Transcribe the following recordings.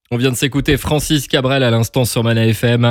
On vient de s'écouter Francis Cabrel à l'instant sur Mana FM.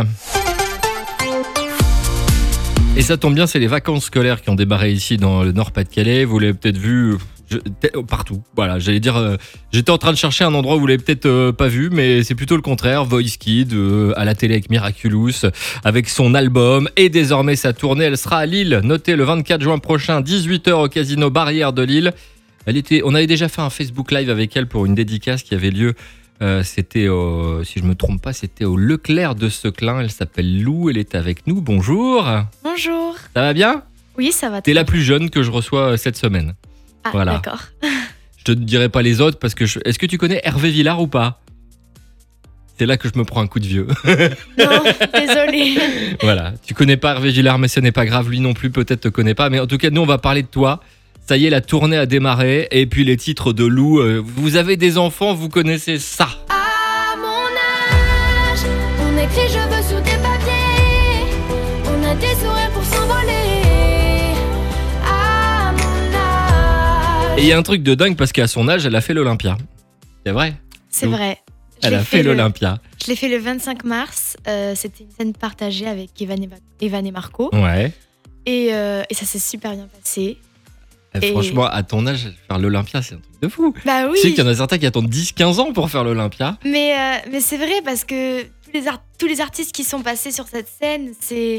Et ça tombe bien, c'est les vacances scolaires qui ont démarré ici dans le Nord-Pas-de-Calais. Vous l'avez peut-être vu partout. Voilà, j'allais dire, j'étais en train de chercher un endroit où vous l'avez peut-être pas vu, mais c'est plutôt le contraire. Voice Kid à la télé avec Miraculous, avec son album et désormais sa tournée. Elle sera à Lille, notée le 24 juin prochain, 18h au Casino Barrière de Lille. On avait déjà fait un Facebook Live avec elle pour une dédicace qui avait lieu. C'était si je me trompe pas, c'était au Leclerc de Seclin. Elle s'appelle Lou, elle est avec nous. Bonjour. Bonjour. Ça va bien ? Oui, ça va. T'es la plus jeune que je reçois cette semaine. Ah, voilà. D'accord. Je te dirai pas les autres parce que est-ce que tu connais Hervé Villard ou pas ? C'est là que je me prends un coup de vieux. Non, désolée. Voilà, tu connais pas Hervé Villard, mais ce n'est pas grave, lui non plus peut-être te connaît pas. Mais en tout cas, nous on va parler de toi. Ça y est, la tournée a démarré. Et puis les titres de Lou. Vous avez des enfants, vous connaissez ça. À mon âge, on écrit je veux sous des papiers. On a des sourires pour s'envoler. À mon âge. Et il y a un truc de dingue parce qu'à son âge, elle a fait l'Olympia. C'est vrai ? C'est Lou. vrai. Elle a fait l'Olympia. Je l'ai fait le 25 mars. C'était une scène partagée avec Evan et Marco. Ouais. Et ça s'est super bien passé. Et franchement, à ton âge, faire l'Olympia, c'est un truc de fou. Bah oui. Tu sais qu'il y en a certains qui attendent 10-15 ans pour faire l'Olympia. Mais c'est vrai parce que tous les artistes qui sont passés sur cette scène, c'est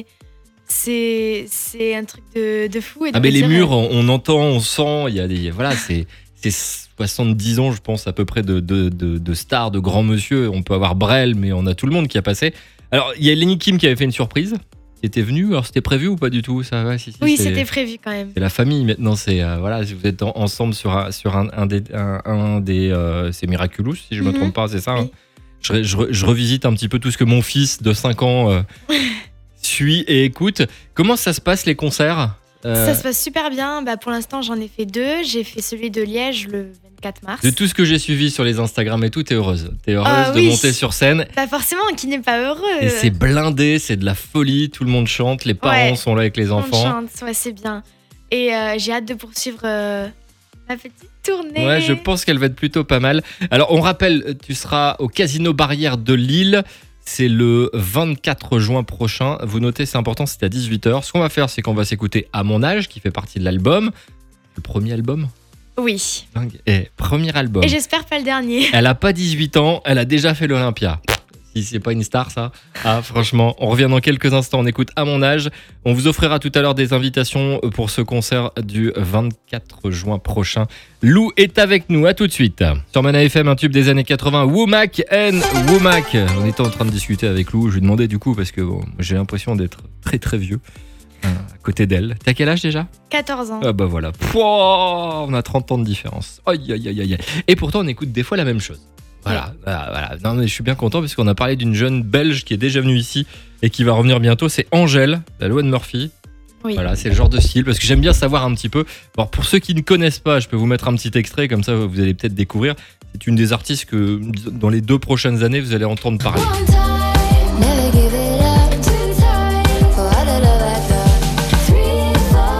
un truc de fou. Et de Ah mais les dire, murs, on entend, on sent, il y a des voilà, c'est 70 ans, je pense, à peu près de stars, de grands monsieur. On peut avoir Brel, mais on a tout le monde qui a passé. Alors, il y a Lenny Kim qui avait fait une surprise, qui était venu. Alors, c'était prévu ou pas du tout ça, ouais, si, oui, c'était prévu quand même. C'est la famille maintenant. C'est voilà, si vous êtes ensemble sur un des c'est Miraculous, si je me trompe pas, c'est ça. Oui. Hein. Je revisite un petit peu tout ce que mon fils de 5 ans suit et écoute. Comment ça se passe les concerts ? Ça se passe super bien. Bah, pour l'instant, j'en ai fait 2. J'ai fait celui de Liège le 24 mars. De tout ce que j'ai suivi sur les Instagram et tout, t'es heureuse. T'es heureuse de oui. monter sur scène. Bah forcément, qui n'est pas heureux. Et c'est blindé, c'est de la folie. Tout le monde chante, les parents sont là avec les enfants. On chante, ouais, c'est bien. Et j'ai hâte de poursuivre ma petite tournée. Ouais, je pense qu'elle va être plutôt pas mal. Alors, on rappelle, tu seras au Casino Barrière de Lille. C'est le 24 juin prochain. Vous notez, c'est important, c'est à 18h. Ce qu'on va faire, c'est qu'on va s'écouter À mon âge, qui fait partie de l'album. Le premier album ? Oui. Dingue. Et premier album. Et j'espère pas le dernier. Elle a pas 18 ans, elle a déjà fait l'Olympia. Si c'est pas une star, ça. Ah, franchement, on revient dans quelques instants. On écoute À mon âge. On vous offrira tout à l'heure des invitations pour ce concert du 24 juin prochain. Lou est avec nous. À tout de suite. Sur Mana FM, un tube des années 80. Womack and Womack. On était en train de discuter avec Lou. Je lui demandais du coup, parce que bon, j'ai l'impression d'être très très vieux à côté d'elle. T'as quel âge déjà ? 14 ans. Ah bah voilà. Pouah, on a 30 ans de différence. Aïe aïe aïe aïe. Et pourtant, on écoute des fois la même chose. Voilà. Non, mais je suis bien content parce qu'on a parlé d'une jeune belge qui est déjà venue ici et qui va revenir bientôt. C'est Angèle, la loi de Murphy. Oui. Voilà, c'est le genre de style parce que j'aime bien savoir un petit peu. Alors pour ceux qui ne connaissent pas, je peux vous mettre un petit extrait comme ça, vous allez peut-être découvrir. C'est une des artistes que dans les 2 prochaines années, vous allez entendre parler. One time, never give it up. Two times, for all the love I got. Three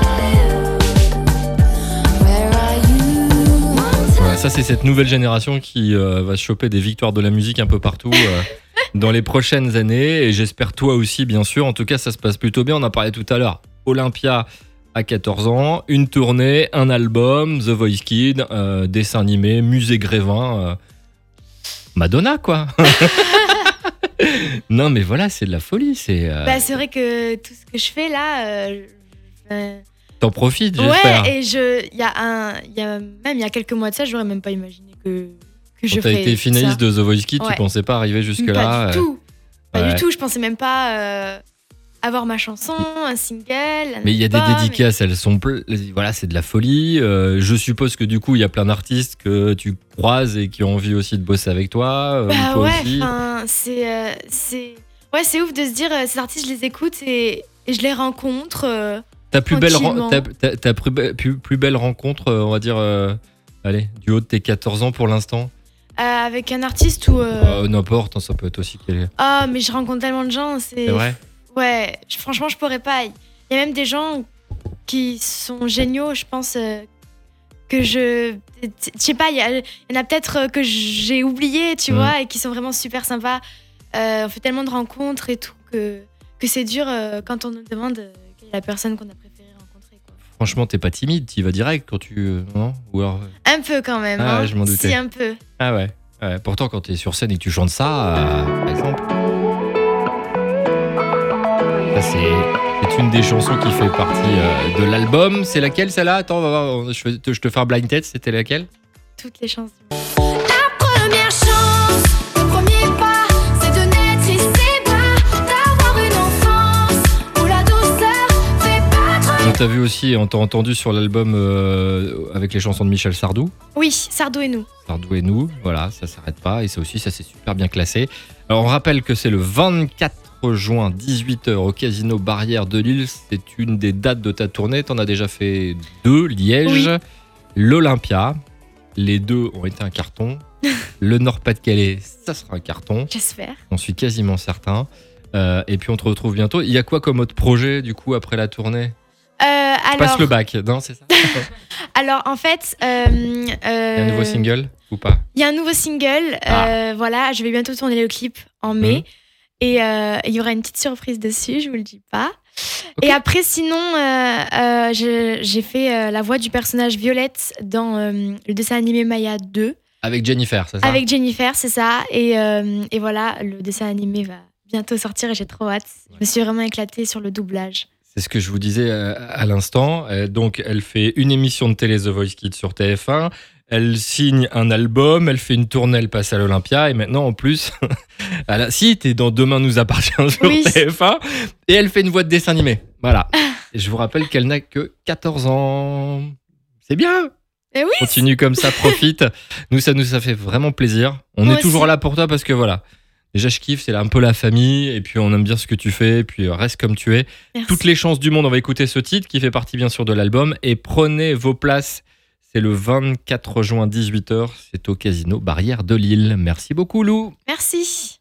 for you. Where are you? One time. Voilà, ça c'est cette nouvelle génération qui va se choper des victoires de la musique un peu partout dans les prochaines années et j'espère toi aussi bien sûr. En tout cas ça se passe plutôt bien, on en parlait tout à l'heure. Olympia à 14 ans, une tournée, un album, The Voice Kid, dessin animé, musée Grévin, Madonna quoi. Non mais voilà, c'est de la folie, c'est Bah, c'est vrai que tout ce que je fais là, t'en profites, j'espère. ouais, et il y a quelques mois de ça, j'aurais même pas imaginé que je Quand t'as ferais été finaliste ça. de The Voice Kid, Ouais. tu pensais pas arriver jusque là. Pas du tout. Pas ouais. du tout, je pensais même pas avoir ma chanson, un single. un Mais il y a des album, dédicaces, elles sont voilà, c'est de la folie. Je suppose que du coup, il y a plein d'artistes que tu croises et qui ont envie aussi de bosser avec toi. Bah toi ouais, aussi. c'est ouf de se dire ces artistes, je les écoute et je les rencontre. Ta plus belle, tranquillement. ta plus belle rencontre, on va dire, allez, du haut de tes 14 ans pour l'instant. Avec un artiste ou N'importe, hein, ça peut être aussi quel est. ah, mais je rencontre tellement de gens, C'est vrai. Ouais, franchement, je pourrais pas. Il y a même des gens qui sont géniaux, je pense, que je sais pas, il y en a peut-être que j'ai oublié, tu vois, et qui sont vraiment super sympas. On fait tellement de rencontres et tout que c'est dur quand on nous demande quelle est la personne qu'on a préféré rencontrer, quoi. Franchement, t'es pas timide, t'y vas direct quand tu... non ou alors... Un peu quand même, Ah hein. ouais, je m'en doutais. Si, un peu. Ah ouais. Ouais. Pourtant, quand t'es sur scène et que tu chantes ça, par exemple... Ça, c'est une des chansons qui fait partie de l'album. C'est laquelle, celle-là? Attends, on va voir. Je te fais un blind test. C'était laquelle? Toutes les chansons. La première chance, le premier pas, c'est de naître si c'est bas, d'avoir une enfance où la douceur fait battre. On t'a vu aussi, on t'a entendu sur l'album avec les chansons de Michel Sardou. Oui, Sardou et nous. Sardou et nous, voilà, ça s'arrête pas. Et ça aussi, ça s'est super bien classé. Alors, on rappelle que c'est le 24 juin, 18h, au Casino Barrière de Lille. C'est une des dates de ta tournée. T'en as déjà fait 2, Liège, Oui. l'Olympia. Les 2 ont été un carton. Le Nord-Pas-de-Calais, ça sera un carton. J'espère. J'en suis quasiment certain. Et puis on te retrouve bientôt. Il y a quoi comme autre projet du coup après la tournée? Passe le bac, non, c'est ça? Alors en fait, Il y a un nouveau single ou pas? il y a un nouveau single. Voilà, je vais bientôt tourner le clip en mai. Et il y aura une petite surprise dessus, je vous le dis pas. Okay. Et après, sinon, j'ai fait la voix du personnage Violette dans le dessin animé Maya 2. Avec Jennifer, c'est ça? Avec Jennifer, c'est ça. Et voilà, le dessin animé va bientôt sortir et j'ai trop hâte. Je me suis vraiment éclatée sur le doublage. C'est ce que je vous disais à l'instant. Donc, elle fait une émission de télé The Voice Kids sur TF1. Elle signe un album, elle fait une tournée, elle passe à l'Olympia. Et maintenant, en plus, si, t'es dans Demain nous appartient sur TF1. Et elle fait une voix de dessin animé. Voilà. Et je vous rappelle qu'elle n'a que 14 ans. C'est bien. Et oui. Continue comme ça, profite. Nous, ça fait vraiment plaisir. On est toujours là pour toi parce que voilà. Déjà, je kiffe, c'est là un peu la famille. Et puis, on aime bien ce que tu fais. Et puis, reste comme tu es. Merci. Toutes les chances du monde. On va écouter ce titre qui fait partie, bien sûr, de l'album. Et prenez vos places. C'est le 24 juin, 18h. C'est au Casino Barrière de Lille. Merci beaucoup, Lou. Merci.